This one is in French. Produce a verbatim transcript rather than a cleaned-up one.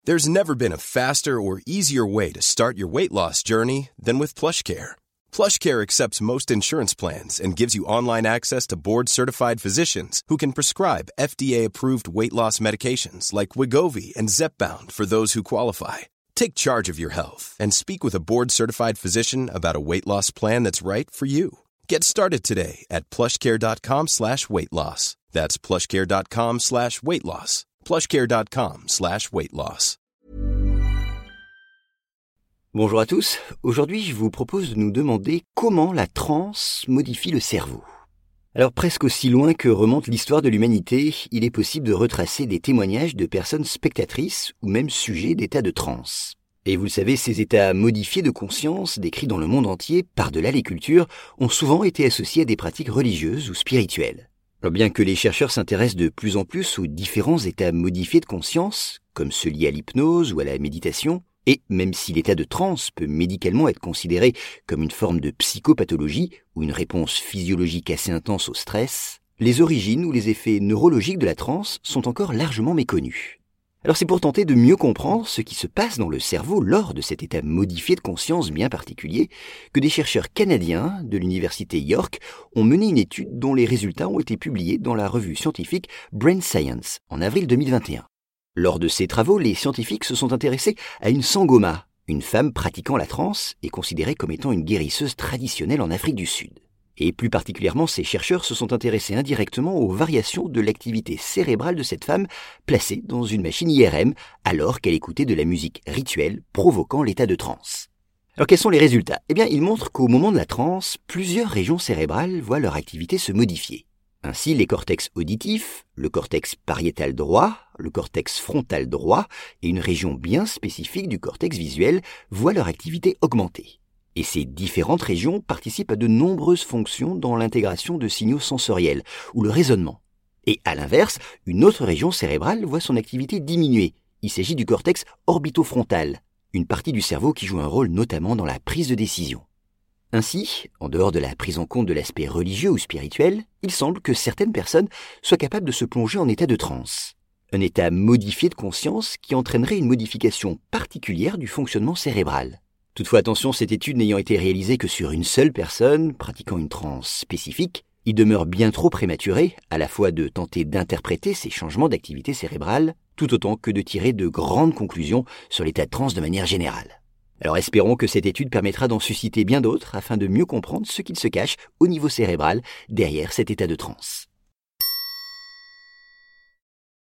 There's never been a faster or easier way to start your weight loss journey than with PlushCare. PlushCare accepts most insurance plans and gives you online access to board-certified physicians who can prescribe F D A-approved weight loss medications like Wegovy and Zepbound for those who qualify. Take charge of your health and speak with a board-certified physician about a weight loss plan that's right for you. Get started today at plushcare.com slash weight loss. That's plushcare.com slash weight loss. plushcare.com slash weight loss. Bonjour à tous, aujourd'hui je vous propose de nous demander comment la transe modifie le cerveau. Alors presque aussi loin que remonte l'histoire de l'humanité, il est possible de retracer des témoignages de personnes spectatrices ou même sujets d'états de transe. Et vous le savez, ces états modifiés de conscience, décrits dans le monde entier, par-delà les cultures, ont souvent été associés à des pratiques religieuses ou spirituelles. Alors bien que les chercheurs s'intéressent de plus en plus aux différents états modifiés de conscience, comme ceux liés à l'hypnose ou à la méditation, et même si l'état de transe peut médicalement être considéré comme une forme de psychopathologie ou une réponse physiologique assez intense au stress, les origines ou les effets neurologiques de la transe sont encore largement méconnus. Alors c'est pour tenter de mieux comprendre ce qui se passe dans le cerveau lors de cet état modifié de conscience bien particulier que des chercheurs canadiens de l'université York ont mené une étude dont les résultats ont été publiés dans la revue scientifique Brain Science en avril deux mille vingt et un. Lors de ces travaux, les scientifiques se sont intéressés à une sangoma, une femme pratiquant la transe et considérée comme étant une guérisseuse traditionnelle en Afrique du Sud. Et plus particulièrement, ces chercheurs se sont intéressés indirectement aux variations de l'activité cérébrale de cette femme placée dans une machine I R M alors qu'elle écoutait de la musique rituelle provoquant l'état de transe. Alors quels sont les résultats ? Eh bien, ils montrent qu'au moment de la transe, plusieurs régions cérébrales voient leur activité se modifier. Ainsi, les cortex auditifs, le cortex pariétal droit, le cortex frontal droit et une région bien spécifique du cortex visuel voient leur activité augmenter. Et ces différentes régions participent à de nombreuses fonctions dans l'intégration de signaux sensoriels ou le raisonnement. Et à l'inverse, une autre région cérébrale voit son activité diminuer. Il s'agit du cortex orbitofrontal, une partie du cerveau qui joue un rôle notamment dans la prise de décision. Ainsi, en dehors de la prise en compte de l'aspect religieux ou spirituel, il semble que certaines personnes soient capables de se plonger en état de transe. Un état modifié de conscience qui entraînerait une modification particulière du fonctionnement cérébral. Toutefois, attention, cette étude n'ayant été réalisée que sur une seule personne, pratiquant une transe spécifique, il demeure bien trop prématuré, à la fois de tenter d'interpréter ces changements d'activité cérébrale, tout autant que de tirer de grandes conclusions sur l'état de transe de manière générale. Alors espérons que cette étude permettra d'en susciter bien d'autres afin de mieux comprendre ce qu'il se cache au niveau cérébral derrière cet état de transe.